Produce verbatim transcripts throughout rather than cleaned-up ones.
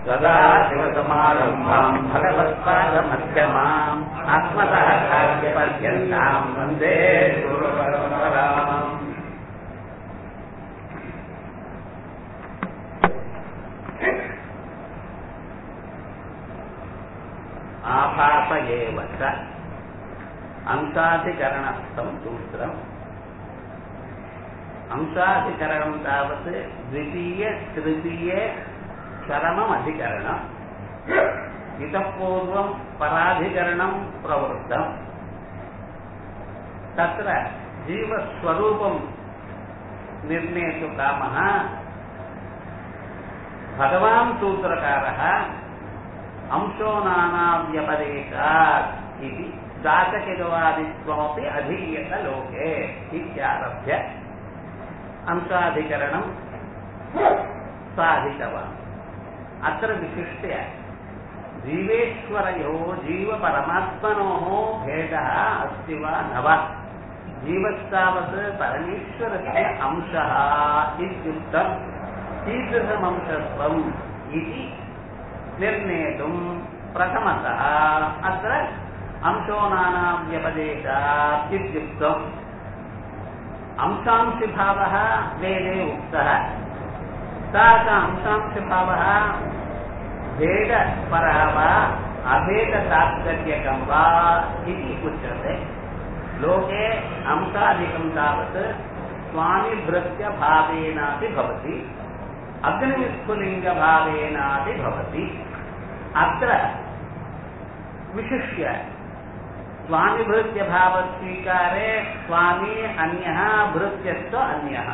सदाशिवसमारम्भाम् भगवत्पादमध्यमाम् अस्मतः पर्यन्ताम् वन्दे गुरुपरम्पराम्. आभास एव च अंशाधिकरणस्थं सूत्रम्. अंशाधिकरणं तावत् द्वितीय तृतीय चरमम् अधिकरणम्. इतः पूर्वं पराधिकरणं प्रवृत्तम्. तत्र जीवस्वरूपं निर्णेतुं कामः भगवान् सूत्रकारः अंशो नानाव्यपदेशात् इति जातकिरवादित्वमपि अधीयत लोके इत्यारभ्य अंशाधिकरणं साधितवान्. अत्र विशिष्य जीवेश्वरयोः जीवपरमात्मनोः भेदः अस्ति वा न वा, जीवस्तावत् परमेश्वरस्य अंशः इत्युक्तं कीदृशमंशत्वम् इति निर्णेतुं प्रथमतः अत्र अंशो नानाव्यपदेशात् इत्युक्तम्. अंशांशभावः वेदे उक्तः. सः अंशांशभावः भेदपरः वा अभेदतात्पर्यकं वा इति उच्यते. लोके अंशादिकं तावत् स्वामिभृत्यभावेनापि भवति, अग्निविस्फुलिङ्गभावेनापि भवति. अत्र विशिष्य स्वामिभृत्यभावस्वीकारे स्वामी अन्यः भृत्यश्च अन्यः,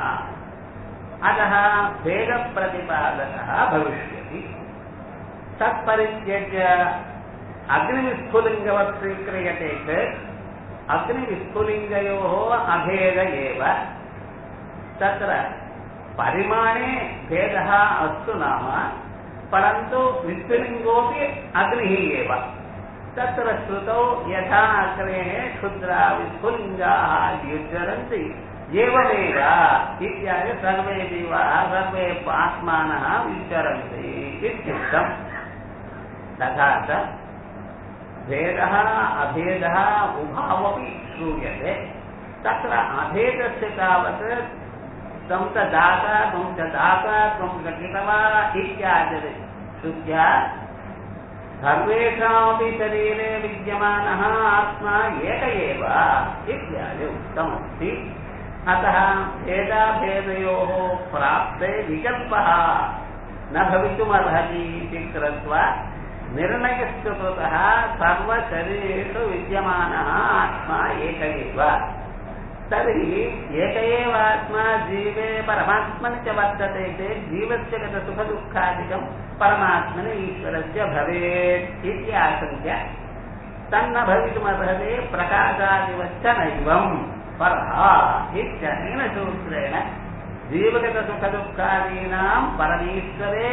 अतः भेदप्रतिपादकः भविष्यति. तत्परित्यज्य अग्निविस्फुलिङ्गवत् स्वीक्रियते चेत् अग्निविस्फुलिङ्गयोः अभेद एव. तत्र परिमाणे भेदः अस्तु नाम, परन्तु विस्फुलिङ्गोऽपि अग्निः एव. तत्र श्रुतौ यथा अग्नेः क्षुद्रा विस्फुलिङ्गाः युज्यन्ति एवमेव इत्यादि सर्वे जीवाः सर्वे आत्मानः विचरन्ति इत्युक्तम्. तथा च भेदः अभेदः उभावपि श्रूयते. तत्र अभेदस्य तावत् त्वं च दाता त्वं च दाता त्वं च कितवा इत्यादि श्रुत्या सर्वेषामपि शरीरे विद्यमानः आत्मा एक एव इत्यादि उक्तमस्ति. अतः भेदाभेदयोः प्राप्ते विकल्पः न भवितुमर्हति इति कृत्वा निर्णयस्य कृतः सर्वशरीरेषु विद्यमानः आत्मा एक एव. तर्हि एक एव आत्मा जीवे परमात्मनि च वर्तते चेत् जीवस्य गतसुखदुःखादिकं परमात्मनि ईश्वरस्य भवेत् इति आशङ्क्य तन्न भवितुमर्हति प्रकाशादिवच्च नैवं परः इत्यनेन सूत्रेण जीवगतसुखदुःखादीनां परमेश्वरे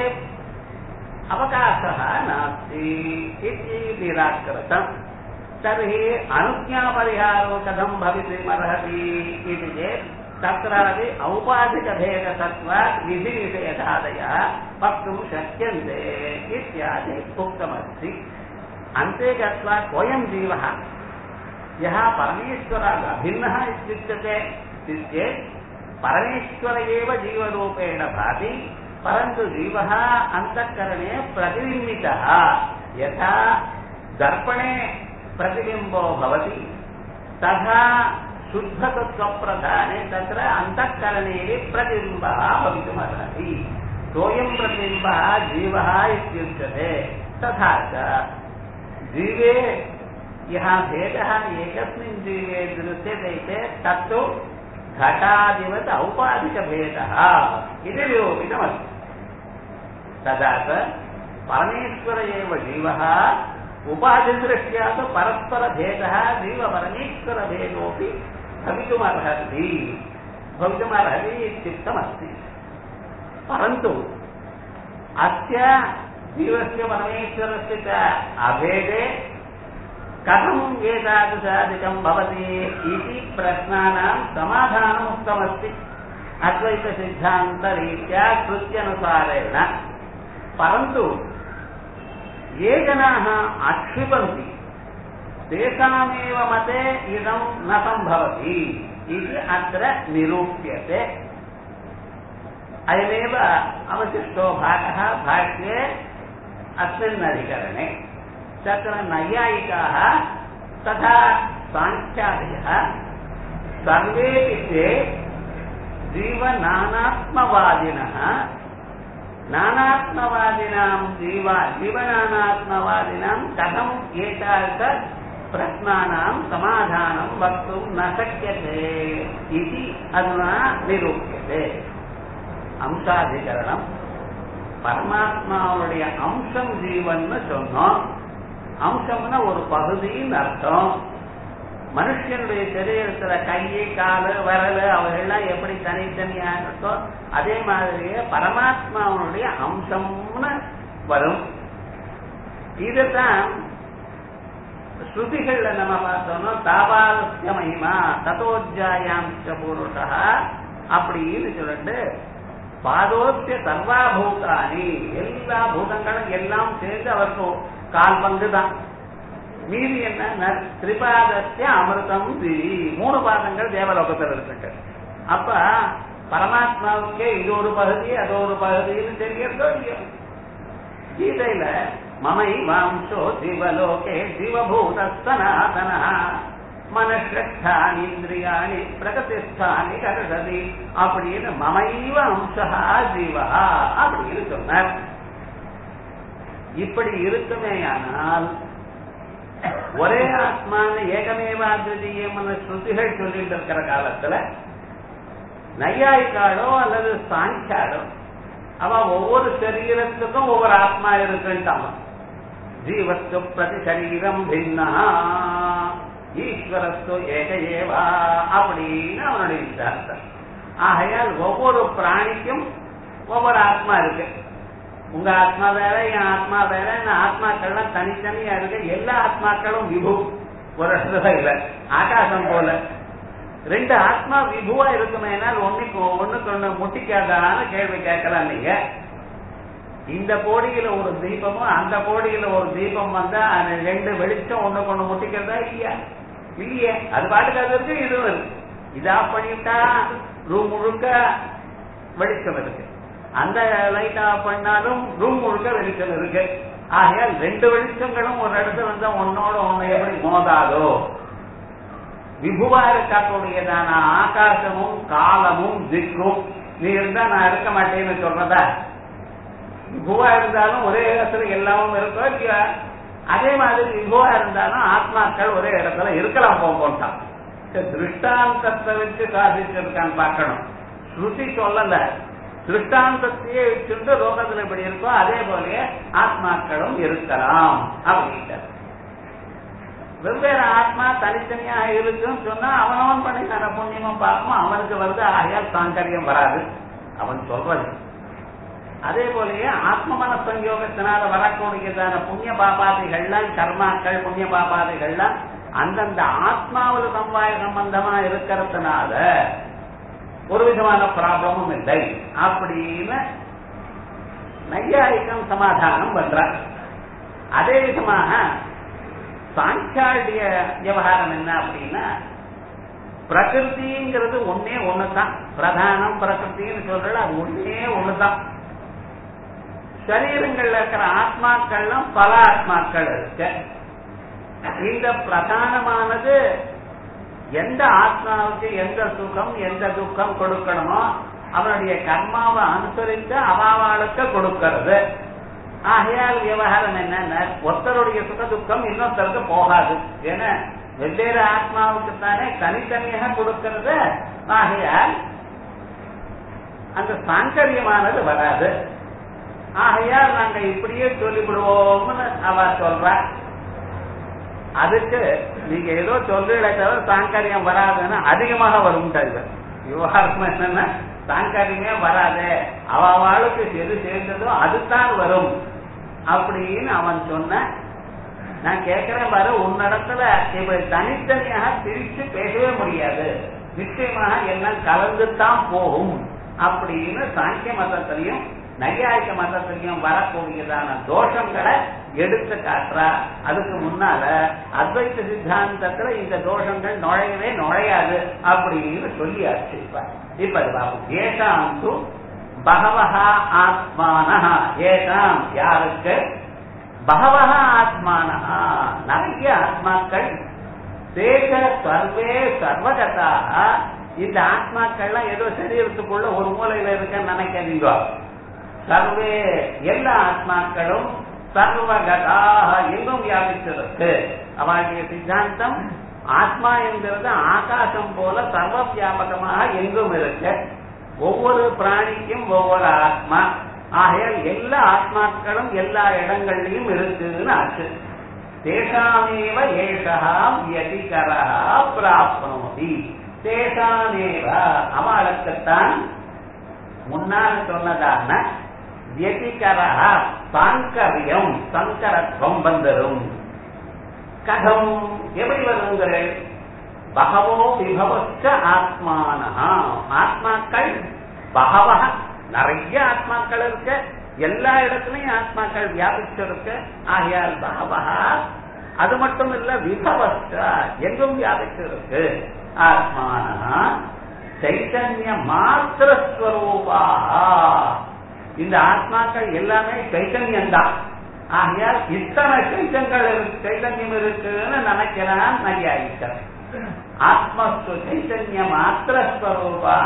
अवकाशः नास्ति इति निराकृतम्. तर्हि अनुज्ञापरिहारो कथं भवितुमर्हति इति चेत् तत्रापि औपाधिकभेदसत्त्वात् विधिनिषेधादयः वक्तुं शक्यन्ते इत्यादि उक्तमस्ति. अन्ते गत्वा कोऽयं जीवः यः परमेश्वरात् अभिन्नः इत्युच्यते चेत् परमेश्वर एव जीवरूपेण भाति, परन्तु जीवः अन्तःकरणे प्रतिबिम्बितः. यथा दर्पणे प्रतिबिम्बो भवति तथा शुद्धतत्त्वप्रधाने तत्र अन्तःकरणे प्रतिबिम्बः भवितुमर्हति. सोऽयं प्रतिबिम्बः जीवः इत्युच्यते. तथा च जीवे यः भेदः एकस्मिन् जीवे दृश्यते चेत् तत्तु घटादिवत् औपाधिकभेदः इति निरूपितमस्ति. तदा च परमेश्वर एव जीवः, उपाधिदृष्ट्या तु परस्परभेदः जीवपरमेश्वरभेदोऽपि भवितुमर्हति भवितुमर्हति इत्युक्तमस्ति. परन्तु अस्य जीवस्य परमेश्वरस्य च अभेदे कथम् एतादृशादिकं भवति इति प्रश्नानां समाधानम् उक्तमस्ति अद्वैतसिद्धान्तरीत्या कृत्यनुसारेण. परन्तु ये जनाः आक्षिपन्ति तेषामेव मते इदं न सम्भवति इति अत्र निरूप्यते। अयमेव अवशिष्टो भागः भाष्ये अस्मिन् अधिकरणे। तत्र नैयायिकाः तथा साङ्ख्यादयः सर्वेपि ते जीवनानात्मवादिनः नानात्मवादिनां जीव जीवनानात्मवादिनां कथम् एतादृश प्रश्नानां समाधानं वक्तुं न शक्यते इति अधुना निरूप्यते। अंशाधिकरणं பரமாத்மாவுடைய அம்சம் ஜீவன்னு சொன்னோம். அம்சம்னா ஒரு பகுதின்னு அர்த்தம். மனுஷனுடைய சரீரத்துல கையை காலு விரல் அவைகள்லாம் எப்படி தனித்தனியா இருக்கோ அதே மாதிரியே பரமாத்மாவுடைய அம்சம்னு வரும். இதுதான் ஸ்ருதிகள்ல நம்ம பார்த்தோம்னா தாபாலஸ்ய மகிமா ததோஜாயாம்ச புருஷா அப்படின்னு சொல்லிட்டு பாதோத்திய சர்வாபூதானி எல்லா பூதங்களும் எல்லாம் சேர்ந்து அவருக்கு கால் பங்கு தான். மீதி என்ன திரிபாதத்திய அமிர்தம் திரி மூணு பாதங்கள் தேவலோகத்தில் இருக்கு. அப்ப பரமாத்மாவுக்கே இது ஒரு பகுதி அது ஒரு பகுதின்னு தெரியறதோ இல்லையோ. கீதையில மமை வாம்சோ ஜீவலோகே ஜீவபூத சனாதன மனஷ்டானி இந்திரியாணி பிரகதிஷ்டானி கருஷதி அப்படின்னு மமைவ அம்சா ஜீவா அப்படின்னு சொன்னார். இப்படி இருக்குமேயானால் ஒரே ஆத்மான ஏகமேவா அத்விதீயம்னு ஸ்ருதிகள் சொல்லிட்டு இருக்கிற காலத்துல நையாயிக்காலோ அல்லது சாங்கியாலோ அவன் ஒவ்வொரு சரீரத்துக்கும் ஒவ்வொரு ஆத்மா இருக்குன்ட்டான். ஜீவஸ்து பிரதி சரீரம் பின்னா ஈஸ்வரஸ்து ஏக ஏவா அப்படின்னு அவனுடைய விசார்த்தம். ஆகையால் ஒவ்வொரு பிராணிக்கும் ஒவ்வொரு ஆத்மா இருக்கு. உங்க ஆத்மா வேற என் ஆத்மா வேற ஆத்மாக்கள்லாம் தனித்தனியா இருக்கு. எல்லா ஆத்மாக்களும் விபு ஒரு இடத்துல இல்ல. ஆகாசம் போல ரெண்டு ஆத்மா விபுவா இருக்குமேனால் ஒன்னுக்கு ஒண்ணுக்கு ஒண்ணு முட்டிக்காதான்னு கேள்வி கேட்கலாம். நீங்க இந்த கோடியில ஒரு தீபமும் அந்த கோடியில ஒரு தீபம் வந்தா அந்த ரெண்டு வெளிச்சம் ஒண்ணுக்கு ஒண்ணு முட்டிக்கிறதா இல்லையா? இல்லையே. அது பாட்டுக்கு அது இருக்கு இதுவும் இருக்கு. இதா பண்ணிட்டா ரூம் முழுக்க வெளிச்சம் இருக்கு. அந்த லைட் ஆஃப் பண்ணாலும் ரூம் முழுக்க வெளிச்சம் இருக்கு. ஆகையால் ரெண்டு வெளிச்சங்களும் ஒரு இடத்துல வந்தா ஒன்னோட ஒண்ணு எப்படி மோதாதோ விபுவா இருக்கக்கூடியதான ஆகாசமும் காலமும் திக்கும் நீ இருந்தா நான் இருக்க மாட்டேன்னு சொல்றதா? விபுவா இருந்தாலும் ஒரே இடத்துல எல்லாமும் இருக்கோ இல்லையா? அதே மாதிரி விபுவா இருந்தாலும் ஆத்மாக்கள் ஒரே இடத்துல இருக்கலாம் போட்டான். திருஷ்டாந்தத்தை வச்சு சாதிச்சிருக்கான்னு பார்க்கணும். ஸ்ருதி சொல்லல, திருஷ்டாந்தத்தையே வச்சுட்டு லோகத்துல எப்படி இருக்கோ அதே போல ஆத்மாக்களும் இருக்கலாம் அப்படின்ட்டு. வெவ்வேறு ஆத்மா தனித்தனியா இருக்குன்னு சொன்னா அவனவன் பண்ணி தன புண்ணியமும் பார்க்கும் அவனுக்கு வருது. ஆகையால் சாங்கரியம் வராது அவன் சொல்றது. அதே போலயே ஆத்ம மனசங்கயோகத்தினால வரக்கூடியதான புண்ணிய பாபாதிகள்லாம் கர்மாக்கள் புண்ணிய பாபாதிகள்லாம் அந்தந்த ஆத்மாவில் சம்பாய சம்பந்தமா இருக்கிறதுனால ஒரு விதமான ப்ராப்ளமும் இல்லை அப்படின்னு நையாயிகம் சமாதானம் பண்ற. அதே விதமாக சாங்கியாளுடைய விவகாரம் என்ன அப்படின்னா பிரகிருதிங்கிறது ஒன்னே ஒண்ணுதான். பிரதானம் பிரகிருத்தின்னு சொல்றது அது ஒன்னே ஒண்ணுதான். சரீரங்கள்ல இருக்கிற ஆத்மாக்கள்லாம் பல ஆத்மாக்கள் இருக்கு. இந்த பிரதானமானது எந்த ஆத்மாவுக்கு எந்த சுகம் எந்த துக்கம் கொடுக்கணுமோ அவனுடைய கர்மாவை அனுசரித்து அவாவாளுக்கு கொடுக்கிறது. ஆகையால் விவகாரம் என்னன்னா ஒருத்தருடைய சுக துக்கம் இன்னொருத்தருக்கு போகாது. ஏன்னா வெவ்வேறு ஆத்மாவுக்கு தானே தனித்தனியாக கொடுக்கிறது. ஆகையால் அந்த சாங்கரியமானது வராது. ஆகையால் நாங்க இப்படியே சொல்லிவிடுவோம்னு அவ சொல்ற. அதுக்கு நீங்க ஏதோ சொல்றீங்களே தவிர சாங்கரியம் வராதுன்னு அதிகமாக வரும். விவகாரம் என்னன்னா சாங்கரியமே வராது, அவளுக்கு எது சேர்ந்ததோ அதுதான் வரும் அப்படின்னு அவன் சொன்ன. நான் கேட்கிறேன் பாரு, உன்னிடத்துல இப்படி தனித்தனியாக பிரிச்சு பேசவே முடியாது, நிச்சயமாக எல்லாம் கலந்துதான் போகும் அப்படின்னு சாங்கிய மதத்திலையும் நையாயிக்க மதத்திலையும் வரக்கூடியதான தோஷங்களை எடுத்து காட்டுறா. அதுக்கு முன்னால அத்வைத சித்தாந்தத்துல இந்த தோஷங்கள் நுழையவே நுழையாது அப்படின்னு சொல்லியாச்சு. இப்ப இப்ப பாபு ஏகாந்து பகவஹா ஆத்மானஹ, ஏகாம் யாருக்கு, பகவஹா ஆத்மானஹா நிறைய ஆத்மாக்கள், தேக சர்வே சர்வகதாக, இந்த ஆத்மாக்கள்லாம் ஏதோ சரீரத்துக்குள்ள ஒரு மூலையில இருக்குன்னு நினைக்கிறீங்க. சர்வே எல்லா ஆத்மாக்களும் சர்வகதாக எங்கும் வியாபிச்சிருக்கு. அவளுடைய சித்தாந்தம் ஆத்மா என்கிறது ஆகாசம் போல சர்வ வியாபகமாக எங்கும் இருக்கு. ஒவ்வொரு பிராணிக்கும் ஒவ்வொரு ஆத்மா, ஆகையால் எல்லா ஆத்மாக்களும் எல்லா இடங்கள்லயும் இருக்குன்னு ஆச்சு. தேசாமேவ ஏஷா வியதிகரா பிராப்னோதி, தேசாமேவ அவளுக்குத்தான் முன்னால் சொன்னதான வியதிகரா சாங்கரியம் சங்கரத்துவம் வந்துடும். கதம் எப்படி வருங்கள், பகவோ விபவச்ச ஆத்மானஹா, ஆத்மாக்கள் பகவ நிறைய ஆத்மாக்கள் இருக்கு, எல்லா இடத்துலயும் ஆத்மாக்கள் வியாபிச்சிருக்கு. ஆகையால் பகவா, அது மட்டும் இல்ல விபவச்ச எங்கும் வியாபிச்சிருக்கு. ஆத்மானஹா சைத்தன்ய மாத்திரஸ்வரூபா, இந்த ஆத்மாக்கள் எல்லாமே சைத்தன்யம்தான். ஆகையால் இத்தனை சைத்தன்கள் சைத்தன்யம் இருக்குன்னு நினைக்கிறான் நையாயிக்கர். ஆத்மஸ்து சைத்தன்ய மாத்திரஸ்வரூபா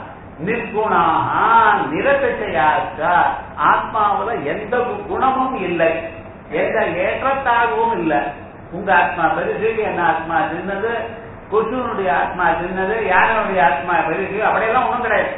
நிர்குணாக நிரதிசயாச்ச, ஆத்மாவுல எந்த குணமும் இல்லை, எந்த ஏற்றத்தாகவும் இல்லை. உங்க ஆத்மா பெருசு, என்ன ஆத்மா சின்னது, கொசுனுடைய ஆத்மா சின்னது, யாருடைய ஆத்மா பெருசு, அப்படியெல்லாம் ஒண்ணும் கிடையாது.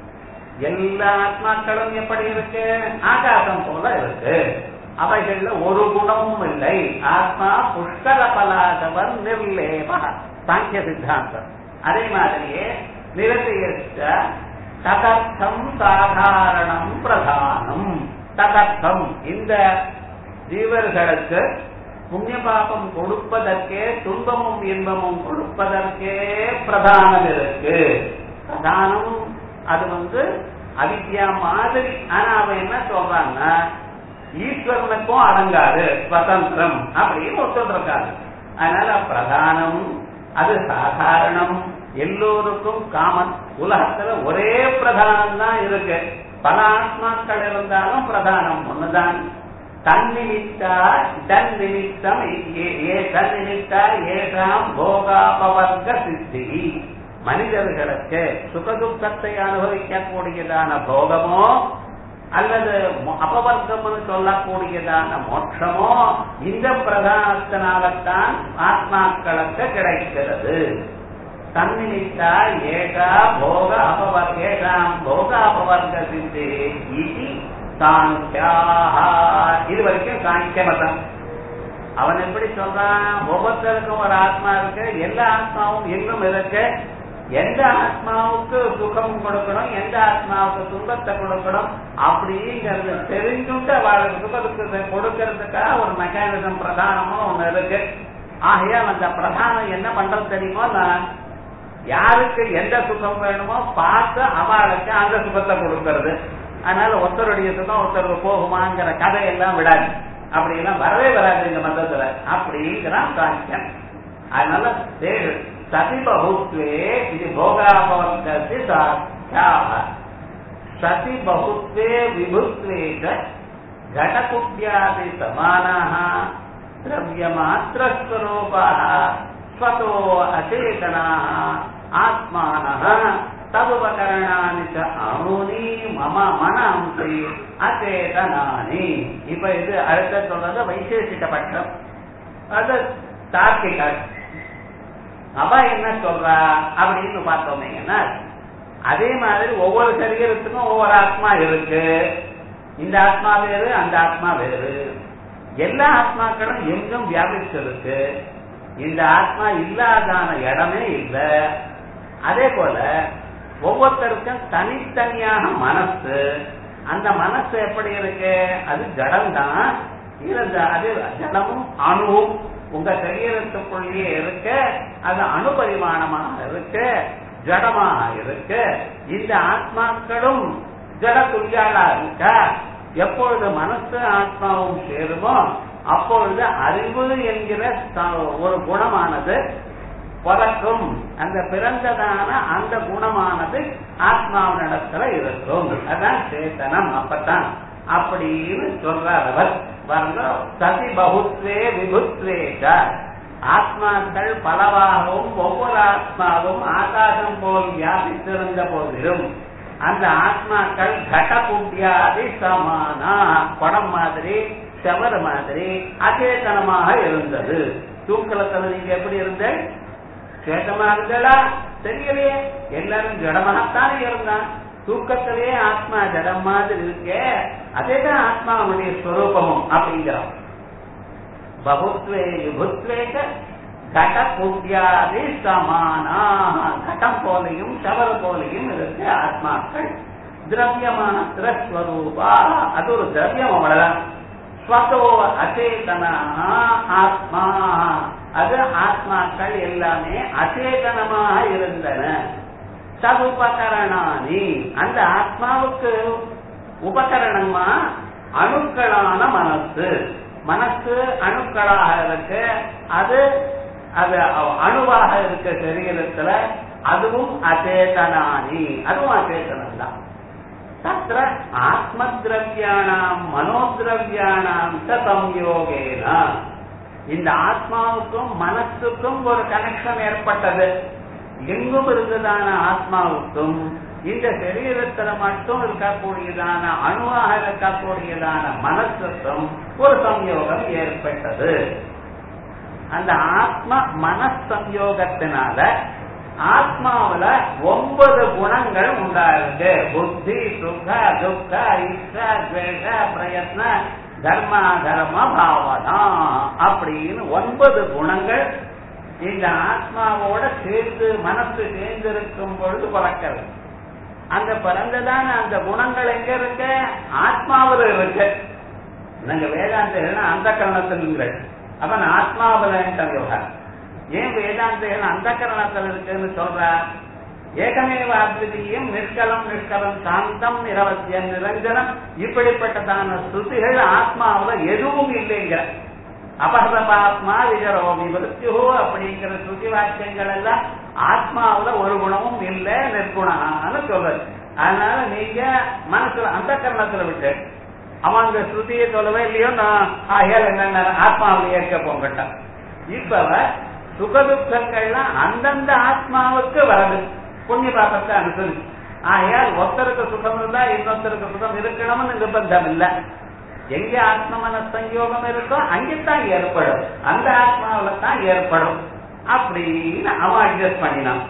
எல்லா ஆத்மாக்களும் எப்படி இருக்கு, ஆகாசம் போல இருக்கு. அவைகள்ல ஒரு குணமும் இல்லை. ஆத்மா புஷ்கர பலாதவன் நிர்லேப, சாங்கிய சித்தாந்தம். அதே மாதிரியே நிரதியச்ச ததர்த்தம் சாதாரணம் பிரதானம். ததர்த்தம் இந்த ஜீவர்களுக்கு புண்ணிய பாபம் கொடுப்பதற்கே, துன்பமும் இன்பமும் கொடுப்பதற்கே பிரதானம் இருக்கு. பிரதானம் அது வந்து அவித்யா மாதிரி. ஆனா அவன் என்ன சொல்றாங்க, ஈஸ்வரனுக்கும் அடங்காது, சுதந்திரம் அப்படின்னு ஒத்துருக்காரு. அதனால பிரதானம் அது சாதாரணம், எல்லோருக்கும் காமன். உலகத்துல ஒரே பிரதானம் தான் இருக்கு. பல ஆத்மாக்கள் இருந்தாலும் பிரதானம் ஒண்ணுதான். தன்னிமித்தா தன் நிமித்தம் தன் நிமித்தா ஏஷாம் போகாபவர்க்க சித்தி. மனிதர்களுக்கு சுகதுக்கத்தை அனுபவிக்கக்கூடியதான போகமோ அல்லது அபவர்க்கம் சொல்லக்கூடியதான மோட்சமோ இந்த பிரதானத்தினால்தான் ஆத்மாக்களுக்கு கிடைக்கிறது. தன்னிமித்தா ஏகா போக அபவர் ஏகாம் போக அபவர்க்க சித்தி இது சாங்கியாக. இது வரைக்கும் சாங்கிய மதம். அவன் எப்படி சொல்றான், ஒவ்வொருத்தருக்கும் ஒரு ஆத்மா இருக்கு, எல்லா ஆத்மாவும் எங்கும் இருக்கு. எந்த ஆத்மாவுக்கு சுகம் கொடுக்கணும், எந்த ஆத்மாவுக்கு துன்பத்தை கொடுக்கணும் அப்படிங்கிறது தெரிஞ்சுட்டு அவளுக்கு சுகத்துக்கு கொடுக்கறதுக்காக ஒரு மெக்கானிசம் பிரதானமும் ஒண்ணு இருக்கு. ஆகையால் அந்த பிரதானம் என்ன பண்றது தெரியுமோ, யாருக்கு எந்த சுகம் வேணுமோ பார்த்து அவளுக்கு அந்த சுகத்தை கொடுக்கறது. அதனால ஒருத்தருடைய சுகம் ஒருத்தருக்கு போகுமாங்கிற கதையெல்லாம் விடாது. அப்படி எல்லாம் வரவே வராது இந்த மதத்துல. அப்படிங்கிறான் சாங்கியன். அதனால சதி பகுத்வே இது போகாபவர்க்கசி சாட்சியாக. சதி பகுத்வே விபுத்வே கடகுட்யாதி சமானாக திரவியமாத்திரஸ்வரூபாः ஸ்வதோ அச்சேதனாः ஆத்மானः ததுபகரணானி ச அணுனி மம மனம்சி அச்சேதனானி. இப்ப இது அடுத்த சொல்றது வைசேஷிக பட்சம், அது தார்க்கிக. அவ என்ன சொல்றா அப்படின்னு பார்த்தோம்னா, அதே மாதிரி ஒவ்வொரு சரீரத்துக்கும் ஒவ்வொரு ஆத்மா இருக்கு. இந்த ஆத்மா வேறு, அந்த ஆத்மா வேறு. எல்லா ஆத்மாக்களும் எங்கும் வியாபிச்சிருக்கு. இந்த ஆத்மா இல்லாதான இடமே இல்லை. அதே போல ஒவ்வொருத்தருக்கும் தனித்தனியாக மனசு. அந்த மனசு எப்படி இருக்கு, அது ஜடம்தான். அது ஜடமும் அணுவும் உங்க சரீரத்துக்குள்ளேயே இருக்க, அது அணுபரிமாணமாக இருக்கு, ஜடமாக இருக்கு. இந்த ஆத்மாக்களும் ஜட துல்லியாளா இருக்கா? எப்பொழுது மனசு ஆத்மாவும் சேருமோ அப்பொழுது அறிவு என்கிற ஒரு குணமானது பிறக்கும். அந்த பிறந்ததான அந்த குணமானது ஆத்மாவினிடத்துல இருக்கும். அதான் சேத்தனம். அப்பத்தான் அப்படின்னு சொல்றார் அவர். சதி பகுத்வே விபுத்வேக, ஆத்மாக்கள் பலவாகவும் ஒவ்வொரு ஆத்மாவும் ஆகாசம் போல் வியாபித்திருந்த போதிலும் அந்த ஆத்மாக்கள் கடபுட்டியாதி சமானா, படம் மாதிரி செவர் மாதிரி அச்சேதனமாக இருந்தது. தூக்கலத்துல நீங்க எப்படி இருந்த? சேதமா இருந்தடா தெரியலையே, எல்லாரும் ஜடமாகத்தானே இருந்தான். தூக்கத்திலேயே ஆத்மா ஜடம் மாதிரி இருக்கே, அதேதான் ஆத்மாவுடைய ஸ்வரூபமும் அப்படிங்கிறோம். பகுத்வே விபுத்வேக கட புத்தியாதி சமானா, கடம் போலையும் சவர் போலையும் இருக்கு ஆத்மாக்கள். திரவியமாத்திர ஸ்வரூபா, அது ஒரு திரவியம் அவ்வளவுதான். ஸ்வதோ அச்சேதனா ஆத்மா, அது ஆத்மாக்கள் எல்லாமே அச்சேதனமாக இருந்தன. சதுபகரணானி, அந்த ஆத்மாவுக்கு உபகரணமா அணுக்களான மனசு. மனசு அணுக்களாக இருக்கு, அது அது அணுவாக இருக்க சரீரத்துல, அதுவும் அச்சேதனானி, அதுவும் அச்சேதனம் தான். தத்ர ஆத்ம திரவியானாம் மனோதிரவியானாம் சம்யோகேன, இந்த ஆத்மாவுக்கும் மனசுக்கும் ஒரு கனெக்ஷன் ஏற்பட்டது. எங்கும் இருந்ததான ஆத்மாவுக்கும் இந்த சரீரத்துல மட்டும் இருக்கக்கூடியதான அணுவாக இருக்கக்கூடியதான மனசுக்கும் ஒரு சம்யோகம் ஏற்பட்டது. அந்த ஆத்ம மனசம்யோகத்தினால ஆத்மாவில ஒன்பது குணங்கள் உண்டாயிருக்கு. புத்தி, சுக, துக்க, இச்சா, துவேஷ, பிரயத்ன, தர்ம தர்ம பாவனா அப்படின்னு ஒன்பது குணங்கள் இந்த ஆத்மாவோட சேர்ந்து மனசு சேர்ந்திருக்கும் பொழுது பிறக்கிறது. அந்த பிறந்ததான அந்த குணங்கள் எங்க இருக்கு? ஆத்மாவில் இருக்கு. நாங்க வேதாந்த அந்த கரணத்தில், அப்ப ஆத்மாவில் யோகா. ஏன் வேதாந்த அந்த கரணத்தில் இருக்குன்னு சொல்ற? ஏகமேவ அத்விதீயம் நிஷ்கலம் நிஷ்கலம் சாந்தம் நிரவத்தியம் நிரஞ்சனம், இப்படிப்பட்டதான ஸ்ருதிகள் ஆத்மாவில் எதுவும் இல்லைங்கிற. அபஹ்ரபாத்மா விஜரோமி மிருத்யு அப்படிங்கிற ஸ்ருதி வாக்கியங்கள் எல்லாம் ஆத்மாவில ஒரு குணமும் இல்லை, நிர்குணான்னு சொல்றது. அதனால நீங்க மனசுல அந்த கரணத்துல விட்டு அவன் அந்த ஸ்ருதியை சொல்லவே இல்லையோ, நான் ஆகியால் என்ன ஆத்மாவில ஏற்க போங்கட்டான். இப்ப சுகதுக்கங்கள்லாம் அந்தந்த ஆத்மாவுக்கு வருது, புண்ணிய பாபத்தை அனுசரிச்சு. ஆகையால் ஒருத்தருக்கு சுகம் இருந்தா இன்னொருத்தருக்கு சுகம் இருக்கணும்னு நிர்பந்தம் இல்லை. எங்க ஆத்ம மன சங்கயோகம் இருக்கோ அங்கேத்தான் ஏற்படும், அந்த ஆத்மாவில தான் ஏற்படும் அப்படின்னு அவன் அட்ஜஸ்ட் பண்ணினான்.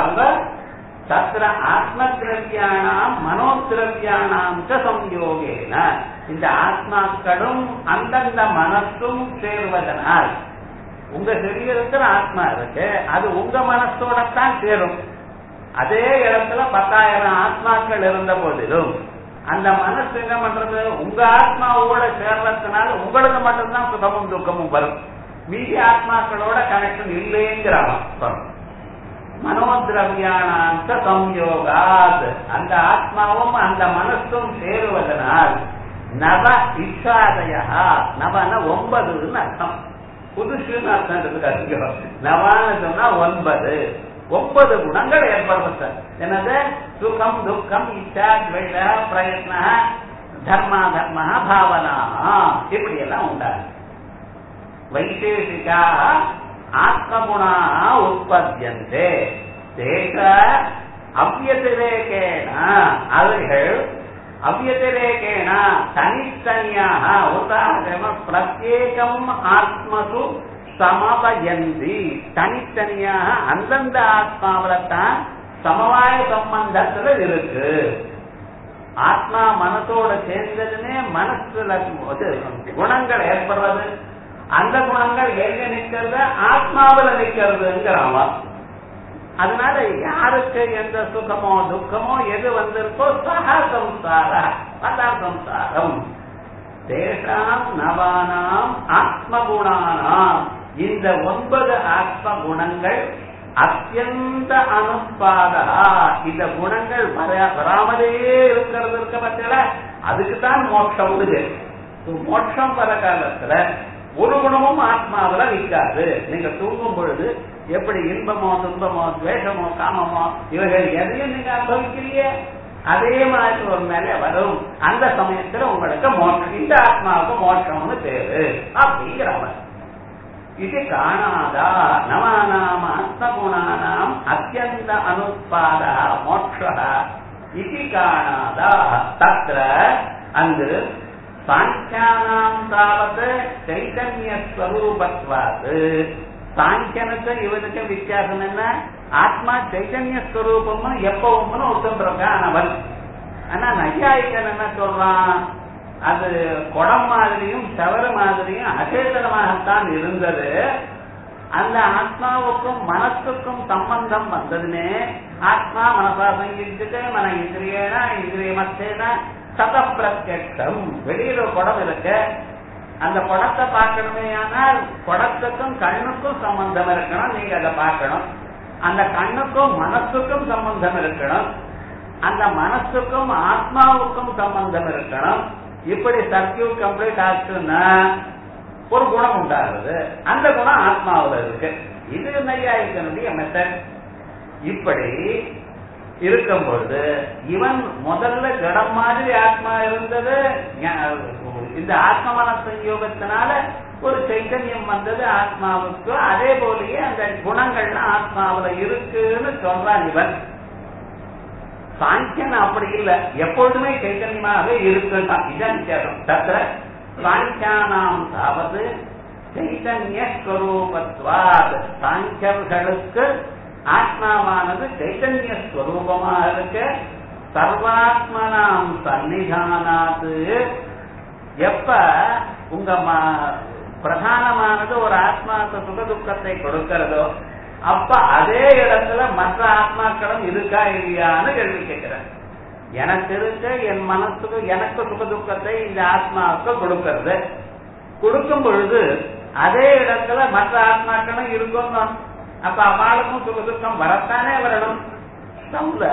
தத்ர ஆத்ம திரவியானாம் மனோதிரவியானாம் சம்யோகேன, இந்த ஆத்மாக்களும் அந்தந்த மனசும் சேர்வதனால், உங்க சரீரத்தில் ஆத்மா இருக்கு, அது உங்க மனசோடத்தான் சேரும். அதே இடத்துல பத்தாயிரம் ஆத்மாக்கள் இருந்த போதிலும் அந்த மனசு என்ன பண்றது? உங்க ஆத்மாவோட சேர்றதுனால உங்களுக்கு மட்டும்தான் சுகமும் துக்கமும் வரும், மீதி ஆத்மாக்களோட கனெக்ஷன் இல்லைங்கிறான். மனோதிரவியானாந்த சம்யோகாத், அந்த ஆத்மாவும் அந்த மனசும் சேருவதனால் நவ இச்சாதயா, நவன ஒன்பதுன்னு அர்த்தம், புதுசுன்னு அர்த்தம் இருக்கு. நவான்னு சொன்னா ஒன்பது, ஒன்பது குணங்கள் ஏற்படுத்த. என்னது? சுகம் துக்கம் இச்சா துவேஷ பிரயத்ன தர்மா தர்ம பாவனா, இப்படி எல்லாம் உண்டாது. வைசேஷிகா ஆத்மகுணா உற்பத்தியந்தே தேச அவ்யதிரேகேன, அவைகள் அவ்யதிரேகேன தனித்தனியாக உதாரண பிரத்யேகம் ஆத்மசு சமபயந்தி, தனித்தனியாக அந்தந்த ஆத்மாவில்தான் சமவாய சம்பந்தத்துல இருக்கு. ஆத்மா மனசோட சேர்ந்ததுன்னே மனசுல குணங்கள் ஏற்படுறது, அந்த குணங்கள் எங்க நிக்கிறது? ஆத்மாவில நிக்கிறதுங்கிறான். அதனால யாருக்கு எந்த சுகமோ துக்கமோ எது வந்திருக்கோ சக சம்சார அதான் சம்சாரம். தேசாம் நவானாம் ஆத்மகுணானாம், இந்த ஒன்பது ஆத்ம குணங்கள் அத்தியந்த அனுப்பாதா, இந்த குணங்கள் வராமலே இருக்கிறது இருக்க பட்சல அதுக்குத்தான் மோட்சம் உண்டு. மோட்சம் வர காலத்துல ஒரு குணமும் ஆத்மாவில நிற்காது. நீங்க தூங்கும் பொழுது எப்படி இன்பமோ துன்பமோ துவேஷமோ காமமோ இவைகள் எதையும் நீங்க அனுபவிக்கிறீங்க, அதே மாதிரி ஒரு மேல வரும். அந்த சமயத்துல உங்களுக்கு மோட்சம், இந்த ஆத்மாவுக்கு மோட்சம்னு பேரு அப்படிங்கிறவ. இது காணாதா நவானாம் ஆத்மகுணானாம் அத்தியந்த அனுப்பாத மோட்ச இது காணாதா தத்ர அங்கு சாங்கியானாம் தாவத் சைதன்ய ஸ்வரூபத்வாது. சாங்கியனுக்கு இவனுக்கு வித்தியாசம் என்ன? ஆத்மா சைதன்ய ஸ்வரூபம்னு எப்பவும் ஒத்துருக்கான் அவன். ஆனா நையாயிகன் என்ன சொல்றான்? அது குடம் மாதிரியும் சவர மாதிரியும் அச்சேதனமாகத்தான் இருந்தது. அந்த ஆத்மாவுக்கும் மனசுக்கும் சம்பந்தம் வந்ததுமே ஆத்மா மனசா சங்கிட்டு மன இந்திரியனா இந்திரியமத்தேனா சத பிரத்யக்ஷம். வெளியில குடம் இருக்கு, அந்த குடத்தை பார்க்கணுமே ஆனால் குடத்துக்கும் கண்ணுக்கும் சம்பந்தம் இருக்கணும், நீங்க அதை பார்க்கணும். அந்த கண்ணுக்கும் மனசுக்கும் சம்பந்தம் இருக்கணும், அந்த மனசுக்கும் ஆத்மாவுக்கும் சம்பந்தம் இருக்கணும். இப்படி சர்க்கியூட் கம்ப்ளீட் ஆச்சுன்னா ஒரு குணம் உண்டாகுது, அந்த குணம் ஆத்மாவில் இருக்கு. இது நையாயிக்கனுடைய மெத்தட். இப்படி இருக்கும் பொழுது இவன் முதல்ல ஜடம் மாதிரி ஆத்மா இருந்தது, இந்த ஆத்ம மன சயோகத்தினால ஒரு சைத்தன்யம் வந்தது ஆத்மாவுக்கு. அதே போலயே அந்த குணங்கள்லாம் ஆத்மாவில இருக்குன்னு சொல்றான் இவன். சாங்கியன் அப்படி இல்ல, எப்பொழுதுமே சைத்தன்யமாக இருக்குதான். இதான் வித்தியாசம். தத்திர சாங்கியானாம் தாவது சைத்தன்ய ஸ்வரூபத்வாத். சாங்கியர்களுக்கு ஆத்மாவானது சைத்தன்ய ஸ்வரூபமாக இருக்கு. சர்வாத்மனாம் சன்னிதானாத்து. எப்ப உங்க பிரதானமானது ஒரு ஆத்மாவுக்கு சுக துக்கத்தை கொடுக்கிறதோ அப்ப அதே இடத்துல மற்ற ஆத்மாக்களும் இருக்கா இல்லையான்னு கேள்வி கேட்கிறேன். எனக்கு இருக்க என் மனசுக்கு எனக்கு சுக துக்கத்தை இந்த ஆத்மாவுக்கு கொடுக்கிறது. கொடுக்கும் பொழுது அதே இடத்துல மற்ற ஆத்மாக்களும் இருக்கும். அப்ப அவளுக்கும் சுக துக்கம் வரத்தானே வரணும். ஸ்டவ்ல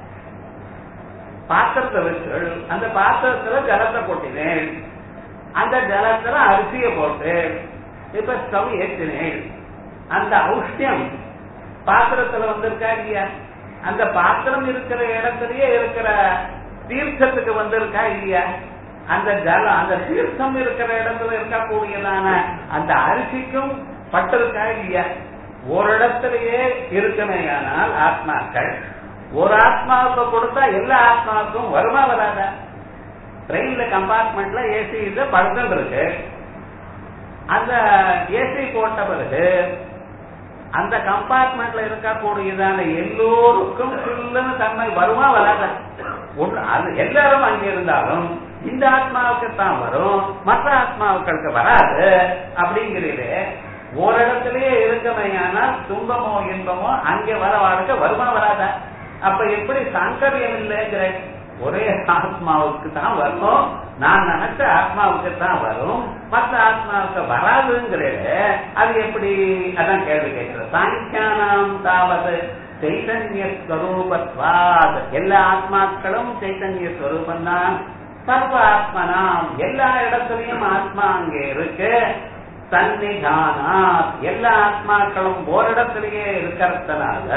பாத்திரத்தை வச்சு அந்த பாத்திரத்துல ஜலத்தை போட்டினேன், அந்த ஜலத்துல அரிசியை போட்டு இப்ப ஸ்டவ் ஏற்றினேன். அந்த ஔஷ்ணியம் பாத்திரத்துல வந்திருக்கா இல்லையா? அந்த பாத்திரம் இருக்கிற இடத்துலயே இருக்கிற தீர்த்தத்துக்கு வந்திருக்கா இல்லையா? அந்த ஜலம் அந்த தீர்த்தம் இருக்கிற இடத்துல இருக்கக்கூடியதான அந்த அரிசிக்கும் பட்டிருக்கா இல்லையா? ஒரு இடத்திலேயே இருக்குமேயானால் ஆத்மாக்கள் ஒரு ஆத்மாவுக்கு கொடுத்தா எல்லா ஆத்மாவுக்கும் வருமா வராத? ட்ரெயின்ல கம்பார்ட்மெண்ட்ல ஏசி இது படுத்துட்டு இருக்கு. அந்த ஏசி போட்ட பிறகு அந்த கம்பார்ட்மெண்ட்ல இருக்கக்கூடியதான எல்லோருக்கும் சில்லுன்னு தன்மை வருமா வராத? ஒன்று அது எல்லாரும் அங்கே இருந்தாலும் இந்த ஆத்மாவுக்கு தான் வரும், மற்ற ஆத்மாவுக்களுக்கு வராது. அப்படிங்கிறது ஒரு இடத்திலேயே இருக்கமையானால் துன்பமோ இன்பமோ அங்கே வர வாழ்க்கை வருமா வராத? அப்ப எப்படி சாங்கரியம் இல்லைங்கிற? ஒரே ஆத்மாவுக்கு தான் வரும், நான் நினைச்ச ஆத்மாவுக்கு தான் வரும், மற்ற ஆத்மாவுக்கு வராதுங்கிறது அது எப்படி? அதான் கேள்வி கேட்கிறது. சாங்கியானாம் தாவது சைத்தன்ய ஸ்வரூபத்வாத். எல்லா ஆத்மாக்களும் சைத்தன்ய ஸ்வரூபம் தான். சர்வ ஆத்மனாம் எல்லா இடத்துலயும் ஆத்மா அங்கே இருக்கு. சன்னிதானாத் எல்லா ஆத்மாக்களும் ஓரிடத்திலேயே இருக்கிறதுனால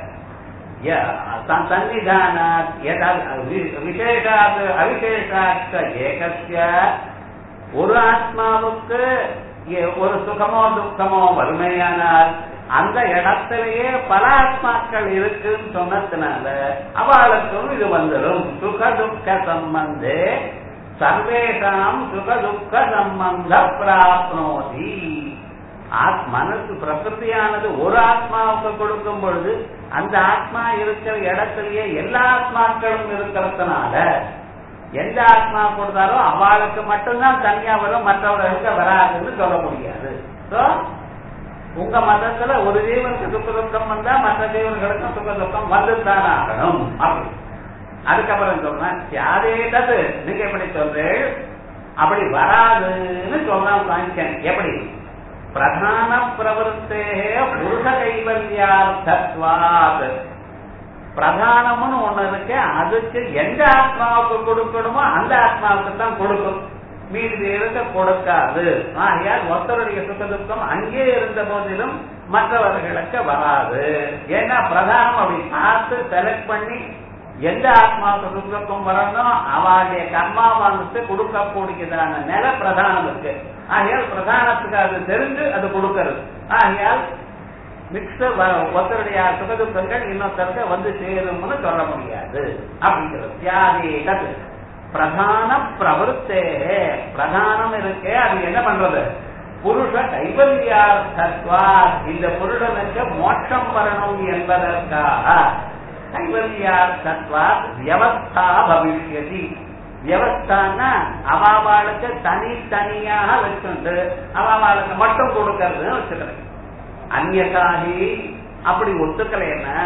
சன்னிதானாத் விசேஷாத் அவிசேஷாத் ஏகஸ்ய ஒரு ஆத்மாவுக்கு ஒரு சுகமோ துக்கமோ வறுமையானால் அந்த இடத்திலேயே பல ஆத்மாக்கள் இருக்குன்னு சொன்னதுனால அவளுக்கும் இது வந்துடும். சுக துக்க சம்பந்தே சர்வேஷாம் சுக துக்க சம்பந்த பிராப்னோதி. மனசு பிரகிருதியானது ஒரு ஆத்மாவுக்கு கொடுக்கும் பொழுது அந்த ஆத்மா இருக்கிற இடத்திலேயே எல்லா ஆத்மாக்களும் இருக்கிறதுனால எந்த ஆத்மா கொடுத்தாலும் அவளுக்கு மட்டும்தான் தனியா வரும், மற்றவர்களுக்கு வராதுன்னு சொல்ல முடியாது. உங்க மதத்துல ஒரு ஜீவனுக்கு சுக துக்கம் வந்தா மற்ற ஜீவன்களுக்கும் சுக துக்கம் வந்துதான் ஆகணும். அப்படி அதுக்கப்புறம் சொல்றேன் யாரேதது நீங்க எப்படி சொல்றேன் அப்படி வராதுன்னு சொல்றான். எப்படி? பிரதான பிரவருத்தே புருஷ கைவல்யார்த்தத்வாத். பிரதானம்னு ஒண்ணு இருக்கு, அதுக்கு எந்த ஆத்மாவுக்கு கொடுக்கணுமோ அந்த ஆத்மாவுக்கு தான் கொடுக்கும், மீதி இருக்க கொடுக்காது. ஆகையால் ஒருத்தருடைய சுக துக்கம் அங்கே இருந்த போதிலும் மற்றவர்களுக்கு வராது. ஏன்னா பிரதானம் அப்படி பார்த்து செலக்ட் பண்ணி எந்த ஆத்மாவுக்கு துக்கம் வரணும் அவளுடைய கர்மாவானத்தை கொடுக்கக்கூடியதான நில பிரதானம் இருக்கு. ஆகையால் பிரதானத்துக்கு அது தெரிஞ்சு அது கொடுக்கிறது. ஆகையால் மிக்சர் ஒருத்தருடைய சுகதுக்கங்கள் இன்னொருத்தருக்கு வந்து சேரும்னு சொல்ல முடியாது அப்படிங்கிறது. தியாகேகது பிரதான பிரவருத்தே, பிரதானம் இருக்கே அது என்ன பண்றது, புருஷ கைவல்யார்த்தத்வா, இந்த புருஷனுக்கு மோட்சம் வரணும் என்பதற்காக கைவல்யார்த்தத்வா வியவஸ்தா பவிஷ்யதி. வியவஸ்தான்னா அவாவாளுக்கு தனித்தனியாக வச்சுண்டு அவாவாளுக்கு மட்டும் கொடுக்கறதுன்னு வச்சுக்கிறேன். அந்நியகாகி அப்படி ஒத்துக்கலைன்னா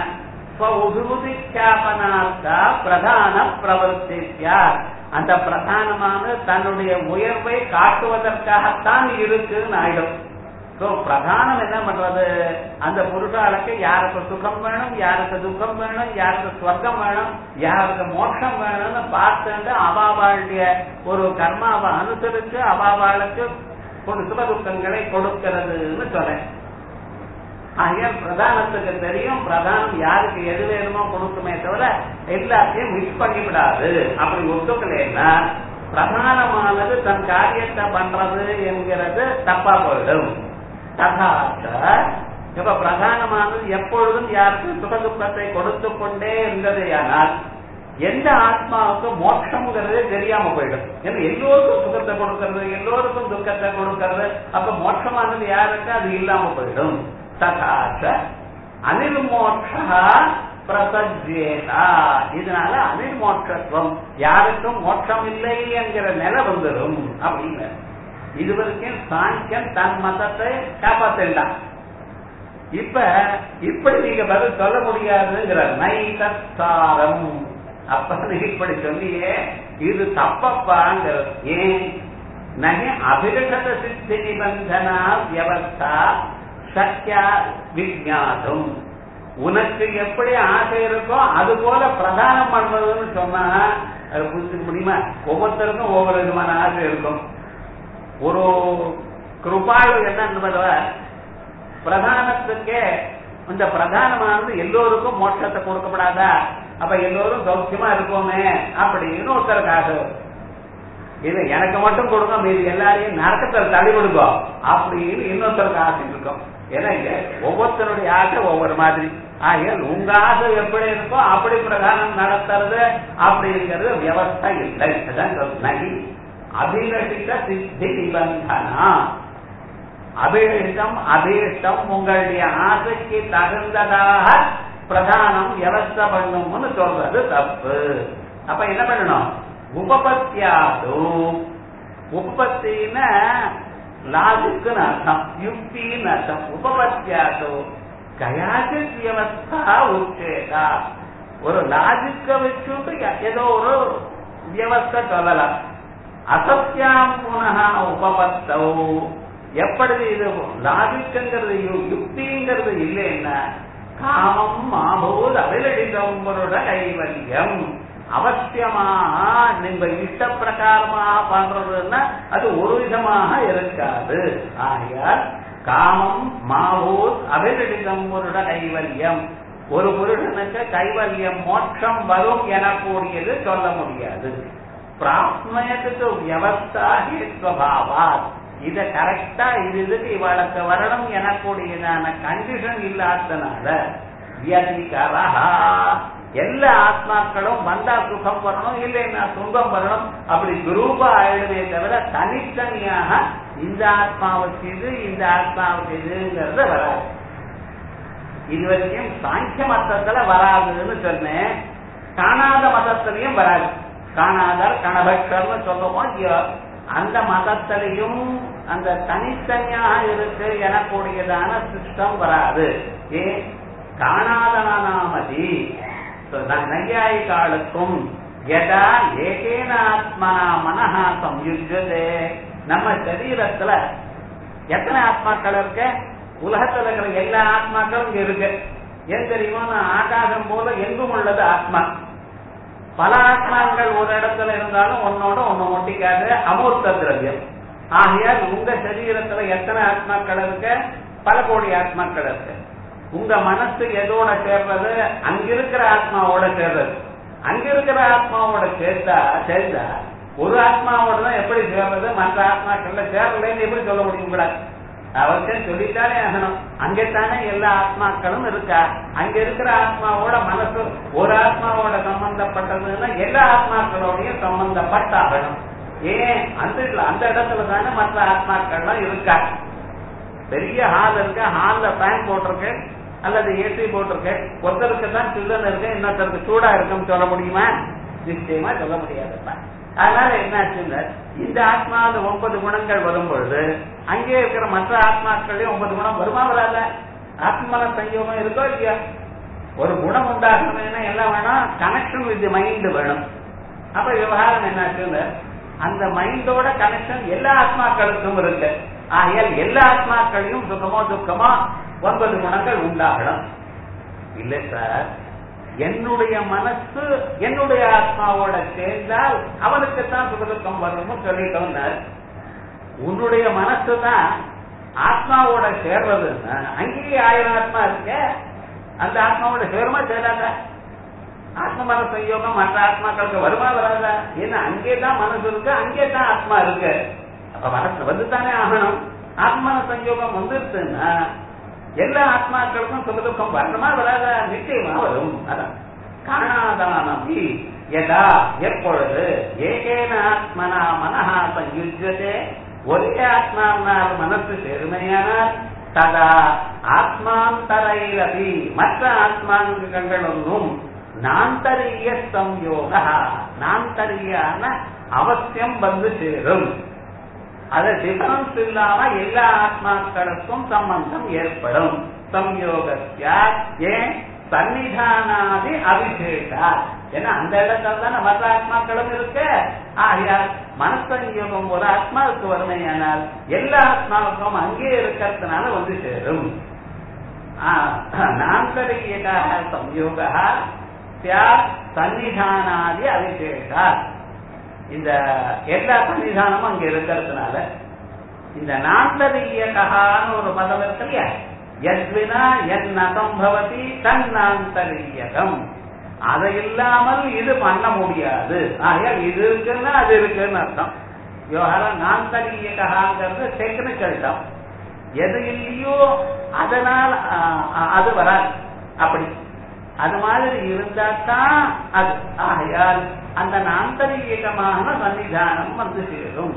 பிரதான பிரவர்த்தியா, அந்த பிரதானமான தன்னுடைய உயர்வை காட்டுவதற்காகத்தான் இருக்குன்னு ஆயிடும். பிரதானம் என்ன பண்றது, அந்த புருஷாளுக்கு யாருக்கு சுகம் வேணும், யாருக்கு துக்கம் வேணும், யாருக்கு ஸ்வர்க்கம் வேணும், யாருக்கு மோட்சம் வேணும்னு பார்த்துட்டு அவாவாளுடைய ஒரு கர்மாவை அனுசரிச்சு அவாவாளுக்கு சுக துக்கங்களை கொடுக்கிறதுன்னு சொல்றேன். ஆகியால் பிரதானத்துக்கு தெரியும் பிரதானம் யாருக்கு எது வேணுமோ கொடுக்குமே தவிர எல்லாத்தையும் மிக்ஸ் பண்ணிவிடாது. அப்படி ஒத்துக்கலைன்னா பிரதானமானது தன் காரியத்தை பண்றது என்கிறது தப்பா போயிடும். இப்ப பிரதானமானது எப்பொழுதும் யாருக்கு சுக துக்கத்தை கொடுத்து கொண்டே இருந்ததேயானால் எந்த ஆத்மாவுக்கு மோட்சம்ங்கிறதே தெரியாம போயிடும். ஏன்னா எல்லோருக்கும் சுகத்தை கொடுக்கறது, எல்லோருக்கும் துக்கத்தை கொடுக்கறது, அப்ப மோட்சமானது யாருக்கு அது இல்லாம போயிடும். ததாச்ச அனிர்மோட்சா பிரசஜ்யேதா, இதனால அனிர்மோட்சத்துவம், யாருக்கும் மோட்சம் இல்லை என்கிற நிலை வந்துடும் அப்படின்னு. இதுவரைக்கும் சாங்கியன் தன் மதத்தை காப்பாத்திட்டான். இப்ப இப்படி நீங்க பதில் சொல்ல முடியாதுங்கிற நைதத்தாரம். அப்ப நீங்க இப்படி சொல்லியே இது தப்பப்பாங்கிறது. ஏன் நகை அபிரகத சித்தி நிபந்தனா வியவஸ்தா சத்யா விஜாதும். உனக்கு எப்படி ஆசை இருக்கோ அது போல பிரதானம் பண்றதுன்னு சொன்னா அது புரிஞ்சுக்க முடியுமா? ஒவ்வொருத்தருக்கும் ஒவ்வொரு விதமான ஆசை இருக்கும். ஒரு கிருபாளு என்ன பிரதானத்துக்கே இந்த பிரதானமானது எல்லோருக்கும் மோட்சத்தை கொடுக்கப்படாதா, அப்ப எல்லோரும் சௌக்கியமா இருப்போமே அப்படின்னு ஒருத்தருக்கு ஆசை. இது எனக்கு மட்டும் கொடுங்க, மீது எல்லாரையும் நரக்கத்தில் தள்ளி கொடுக்கும் அப்படின்னு இன்னொருத்தருக்கு ஆசை இருக்கும். ஏன்னா ஒவ்வொருத்தருடைய ஆசை ஒவ்வொரு மாதிரி. ஆகியால் உங்க ஆசை எப்படி இருக்கோ அப்படி பிரதானம் நடத்துறது அப்படிங்கிறது வியவஸ்தா இல்லை. நகி அபிலஷித சித்தி நிபந்தனா. அபிலஷிதம் அபீஷ்டம் உங்களுடைய ஆசைக்கு தகுந்ததாக பிரதானம் வியவஸ்தை பண்ணும்னு சொல்றது தப்பு. அப்ப என்ன பண்ணணும்? உபபத்தியாது. உபபத்தின்னா லாஜிக்குன்னு அர்த்தம், யுக்தின்னு அர்த்தம். உபபத்தியாது கயாச்சித் வியவஸ்தா உச்சேதா. ஒரு லாஜிக்க வச்சுட்டு ஏதோ ஒரு வியவஸ்தை சொல்லலாம். அசத்தியாம் புனக உபபத்தோ, எப்படி இது லாஜிக்குங்கிறது யுக்திங்கிறது இல்லைன்னா காமம் மாபூத் அபிலடிதம்பரோட கைவல்யம். அவசியமாக நீங்க இஷ்ட பிரகாரமாக பண்றதுன்னா அது ஒரு விதமாக இருக்காது. ஆகையால் காமம் மாபூத் அபிலடிதம்பரோட கைவல்யம், ஒரு புருஷனுக்கு கைவல்யம் மோட்சம் வரும் எனக்கூடியது சொல்ல முடியாது. பிராப்மயத்துக்கு வியவஸ்தா ஹேத்வபாவாத், இத கரெக்டா இது இதுக்கு இவளுக்கு வரணும் எனக்கூடியதான கண்டிஷன் இல்லாதனால வியதிகரஹா, எல்லா ஆத்மாக்களும் வந்தா சுகம் வரணும் இல்லைன்னா துன்பம் வரணும் அப்படி குரூப்பா ஆயிடுமே தவிர தனித்தனியாக இந்த ஆத்மாவுக்கு இது இந்த ஆத்மாவுக்கு இதுங்கிறது வராது. இதுவரைக்கும் சாங்கிய மதத்துல வராதுன்னு சொன்னேன், காணாத மதத்திலையும் வராது. காணாதர் கணபக்தர்னு சொல்லுவோம். அந்த மதத்திலையும் அந்த தனித்தனியாக இருக்கு எனக்கூடியதான சிஸ்டம் வராது. ஏன்? காணாதனாமதி நையாயிகாலுக்கும் யதா ஏகேன ஆத்மனா மனஹா சம்யுஜ்யதே. நம்ம சரீரத்துல எத்தனை ஆத்மாக்கள் இருக்கு? உலகத்துல இருக்கிற எல்லா ஆத்மாக்களும் இங்க இருக்கு. ஏன் தெரியுமா? ஆகாசம் போல எங்கும் உள்ளது ஆத்மா. பல ஆத்மாக்கள் ஒரு இடத்துல இருந்தாலும் ஒன்னோட ஒன்னு ஒட்டிக்காது, அமூர்த்த திரவியம். ஆகையால் உங்க சரீரத்துல எத்தனை ஆத்மாக்கள் இருக்கு? பல கோடி ஆத்மாக்கள் இருக்கு. உங்க மனசு எதோட சேர்றது? அங்கிருக்கிற ஆத்மாவோட சேர்றது. அங்கிருக்கிற ஆத்மாவோட சேர்த்தா சேர்ந்தா ஒரு ஆத்மாவோட தான் எப்படி சேர்றது? மற்ற ஆத்மாக்கள்ல சேரலன்னு எப்படி சொல்ல முடியும் கூட? அவசியம் சொல்லித்தானே ஆகணும். அங்கேத்தானே எல்லா ஆத்மாக்களும் இருக்கா. அங்க இருக்கிற ஆத்மாவோட மனசு ஒரு ஆத்மாவோட சம்பந்தப்பட்டதுன்னா எல்லா ஆத்மாக்களோடையும் சம்பந்தப்பட்டாகணும். ஏன்? அந்த அந்த இடத்துல தானே மற்ற ஆத்மாக்கள்லாம் இருக்கா. பெரிய ஹால் இருக்கு, ஹால்ல ஃபேன் போட்டிருக்கு அல்லது ஏசி போட்டிருக்கு. ஒருத்தருக்கு தான் சில்லன் இருக்கு, இன்னொருத்தருக்கு சூடா இருக்குன்னு சொல்ல முடியுமா? நிச்சயமா சொல்ல முடியாதுப்பா. அதனால என்னாச்சுங்க, இந்த ஆத்மாவில் ஒன்பது குணங்கள் வரும் பொழுது அங்கே இருக்கிற மற்ற ஆத்மாக்கள்லயும் ஒன்பது குணம் வருமா வராத? ஆத்மன சங்கோகம் இருக்கோ இல்லையா? ஒரு குணம் உண்டாகணும்னா எல்லாம் வேணும், கனெக்ஷன் வித் மைண்ட் வேணும். அப்ப விவகாரம் என்னாச்சுங்க, அந்த மைண்டோட கனெக்ஷன் எல்லா ஆத்மாக்களுக்கும் இருக்கு. ஆகையால் எல்லா ஆத்மாக்களையும் சுகமோ துக்கமோ ஒன்பது குணங்கள் உண்டாகணும். இல்ல சார், என்னுடைய மனசு என்னுடைய ஆத்மாவோட சேர்ந்தால் அவனுக்குத்தான் சுகதுக்கம் வரும்னு சொல்லிட்டோம். உன்னுடைய மனசு தான் ஆத்மாவோட சேர்றதுன்னா அங்கேயே ஆயிரம் ஆத்மா இருக்க, அந்த ஆத்மாவோட சேருமா சேராத? ஆத்ம மன சயோகம் மற்ற ஆத்மாக்களுக்கு வருமா வராதா? ஏன்னா அங்கேதான் மனசு இருக்கு, அங்கேதான் ஆத்மா இருக்கு. அப்ப மனசு வந்துதானே ஆகணும். ஆத்மன சயோகம் வந்துருச்சுன்னா எல்லா ஆத்மாக்களுக்கும் சுகதுக்கம் வரணுமா வராதா? நிச்சயமா வரும். அதான் காணாதானி எதா எப்பொழுது ஏகேன ஆத்மனா மனஹா சயுஜ்யதே, ஒரே ஆத்மாவினால் மனசு பெருமையானால் ததா ஆத்மாந்தரைரபி மற்ற ஆத்மாங்கள் ஒன்றும் நாந்தரிய சம்யோக நாந்தரியான அவசியம் வந்து சேரும். அது டிஃபரன்ஸ் இல்லாம எல்லா ஆத்மாக்களுக்கும் சம்பந்தம் ஏற்படும். சம்யோகத்தியா ஏன் சன்னிதானாதி அபிஷேகா, ஏன்னா அந்த இடத்துல தான் மற்ற ஆத்மாக்களும் இருக்கு. ஆகையால் மனசங்கயோகம் ஒரு ஆத்மாவுக்கு வறுமையானால் எல்லா ஆத்மாவுக்கும் அங்கே இருக்கிறதுனால வந்து சேரும். நாந்தரியாக சம்யோகா சன்னிதானாதி அபிஷேகா, இந்த எல்லா சன்னிதானமும் அங்க இருக்கிறதுனால இந்த நாந்தரியகான்னு ஒரு பதம் இருக்கு இல்லையா, எத்வினா என் அசம்பவதி தன்னாந்தரியகம், அதை இல்லாமல் இது பண்ண முடியாது. ஆகையால் இது இருக்குன்னா அது இருக்குன்னு அர்த்தம். விவகாரம் நாந்தரியகாங்கிறது டெக்னிக்கல் டம். எது இல்லையோ அதனால் அது வராது. அப்படி அது மாதிரி இருந்தால்தான் அது. ஆகையால் அந்த நாந்தரீகமான சன்னிதானம் வந்து சேரும்.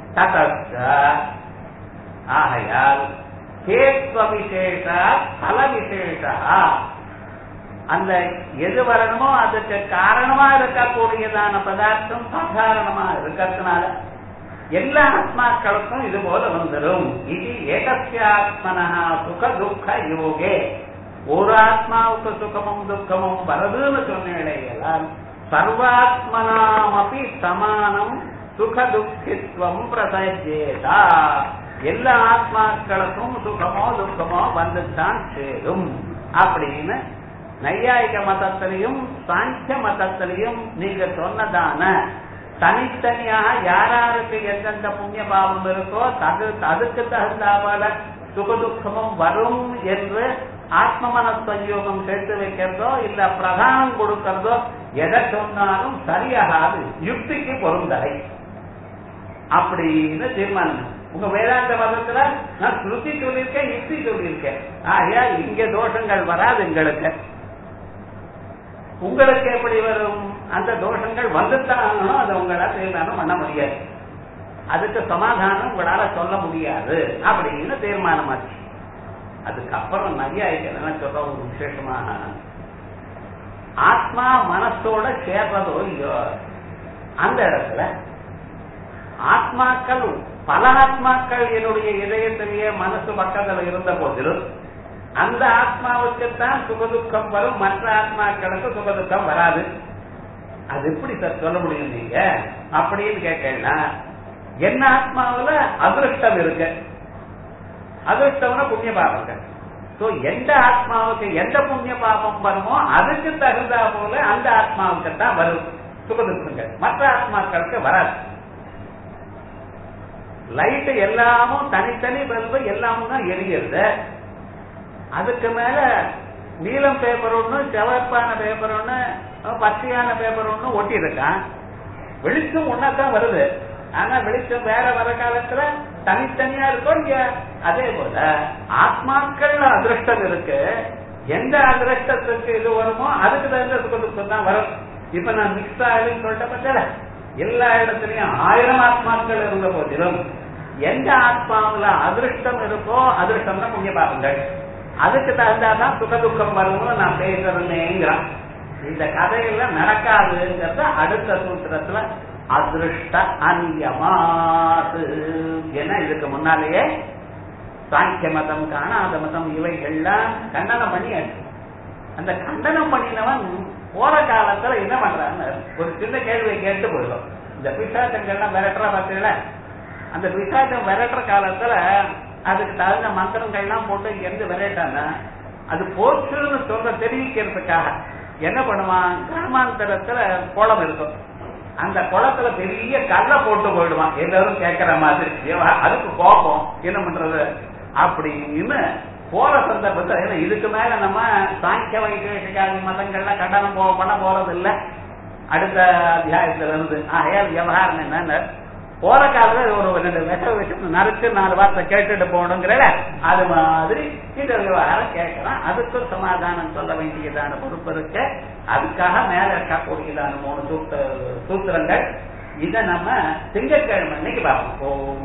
ஆகையால் கேத்வ விசேஷ பல விசேஷா, அந்த எது வரணுமோ அதுக்கு காரணமா இருக்கக்கூடியதான பதார்த்தம் சாதாரணமா இருக்கிறதுனால எல்லா ஆத்மாக்களுக்கும் இது போல வந்துடும். இது ஏகஸ்யாத்மனா சுக துக்க யோகே, ஒரு ஆத்மாவுக்கு சுகமும் துக்கமும் வரதுன்னு சொன்னேன். சர்வாத்மனாமபி சமானம் சுக துக்கித்வம் பிரசஜேதா, எல்லா ஆத்மாக்களுக்கும் சுகமோ துக்கமோ வந்துதான் சேரும் அப்படின்னு நையாயிக மதத்திலையும் சாங்கிய மதத்திலையும் நீங்க சொன்னதான தனித்தனியாக யாராருக்கு எந்தெந்த புண்ணிய பாவம் இருக்கோ அது அதுக்கு தகுந்தாவல சுகதுக்கமும் வரும் என்று ஆத்ம மனசயோகம் சேர்த்து வைக்கிறதோ இல்ல பிரதானம் கொடுக்கிறதோ எதை சொன்னாலும் சரியாகாது, யுக்திக்கு பொருந்தலை அப்படின்னு தீர்மானம். உங்க வேதாந்த மதத்துல நான் ஸ்ருதி சொல்லியிருக்கேன், யுக்தி சொல்லியிருக்கேன். ஆகையா இங்க தோஷங்கள் வராது. எங்களுக்கு உங்களுக்கு எப்படி வரும்? அந்த தோஷங்கள் வந்துட்டாலும் அதை உங்களால தீர்மானம் பண்ண முடியாது, அதுக்கு சமாதானம் உங்களால சொல்ல முடியாது அப்படின்னு தீர்மானமாச்சு. அதுக்கப்புறம் நிறைய என்ன சொல்ற ஒரு விசேஷமாக ஆத்மா மனசோட சேர்றதோ இல்லையோ அந்த இடத்துல ஆத்மாக்கள் பல ஆத்மாக்கள் என்னுடைய இதயத்திலேயே மனசு பக்கத்தில் இருந்த போதிலும் அந்த ஆத்மாவுக்குத்தான் சுகதுக்கம் வரும், மற்ற ஆத்மாக்களுக்கு சுகதுக்கம் வராது. அது எப்படி சார் சொல்ல முடியும் நீங்க அப்படின்னு கேட்கலாம். என்ன ஆத்மாவில அதிருஷ்டம் இருக்கு, அதிர்ஷ்டம்னா புண்ணிய பாபங்கள். சோ எந்த ஆத்மாவுக்கு எந்த புண்ணிய பாபம் வருமோ அதுக்கு தகுந்தா போல அந்த ஆத்மாவுக்கு தான் வரும் சுகதுக்கங்கள், மற்ற ஆத்மாக்களுக்கு வராது. லைட் எல்லாமும் தனித்தனி பல்பு எல்லாமும் தான் எரிகிறது. அதுக்கு மேல நீலம் பேப்பர் ஒண்ணு, செவப்பான பேப்பர் ஒண்ணு, பச்சையான பேப்பர் ஒண்ணு ஒட்டி இருக்கான். வெளிச்சம் ஒன்னாதான் வருது. ஆனா வெளிச்சம் வேற வர காலத்துல தனித்தனியா இருக்கும். அதே போல ஆத்மாக்கள் அதிருஷ்டம் இருக்கு. எந்த அதிருஷ்டத்துக்கு இது வருமோ அதுக்கு தகுந்த சுகதுக்கம் தான் வரும். இப்ப நான் மிக்ஸ் ஆகுதுன்னு சொல்லிட்ட பத்தில எல்லா இடத்துலயும் ஆயிரம் ஆத்மாக்கள் இருந்த போதிலும் எந்த ஆத்மாவுல அதிருஷ்டம் இருக்கோ அதிருஷ்டம்னா புண்ணிய பாபங்கள், அதுக்கு தகுந்தாதான் சுகதுக்கம் வரும்னு நான் பேசுறேங்கிறான். இந்த கதையெல்லாம் நடக்காதுங்கிறத அடுத்த சூத்திரத்துல அதிருஷ்ட அநியமாது. ஏன்னா இதுக்கு முன்னாலேயே சாங்கிய மதம், காணாத மதம் இவைகள்லாம் கண்டனம் பண்ணியாச்சு. அந்த கண்டனம் பண்ணினவன் போற காலத்துல என்ன பண்றான்னு ஒரு சின்ன கேள்வியை கேட்டு போயிடும். இந்த பிசாசங்கள்லாம் விரட்டுற பார்த்தீங்களா, அந்த பிசாசம் விரட்டுற காலத்துல அதுக்கு தகுந்த மந்திரங்கள்லாம் போட்டு எந்த விரட்டானா அது போச்சுன்னு சொல்ற தெரிவிக்கிறதுக்காக என்ன பண்ணுவான், கிராமாந்தரத்துல குளம் இருக்கும், அந்த குளத்துல பெரிய கல்லை போட்டு போயிடுவான் எல்லாரும் கேட்கிற மாதிரி. அதுக்கு கோபம் என்ன பண்றது அப்படின்னு போற சந்தர்ப்பத்தில் இதுக்கு மேல நம்ம சாங்கிய வைத்திய மதங்கள்லாம் கண்டனம் போ பண்ண போறது இல்லை அடுத்த அத்தியாயத்துல இருந்து. ஆகையால் விவகாரம் என்ன, போற காலத்துல ஒரு ரெண்டு விஷ வச்சு நறுக்கு நாலு வார்த்தை கேட்டுட்டு போகணுங்கிற அது மாதிரி இந்த விவகாரம் கேட்கலாம். அதுக்கு சமாதானம் சொல்ல வேண்டியதான பொறுப்பு இருக்கு. அதுக்காக மேல இருக்கக்கூடியதான மூணு சூத்த சூத்திரங்கள் இதை நம்ம திங்கட்கிழமை அன்னைக்கு பார்ப்போம்.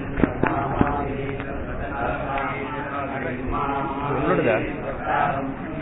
சொல்லுங்க.